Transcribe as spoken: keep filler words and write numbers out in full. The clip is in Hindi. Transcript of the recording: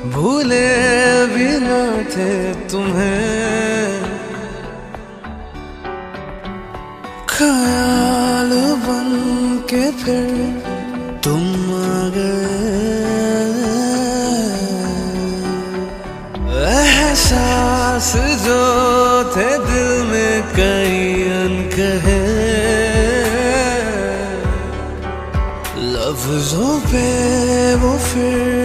भूले भी न थे तुम्हें, ख्याल बन के फिर तुम आ गए। एहसास जो थे दिल में कई अनकहे, लफ्जों पे वो फिर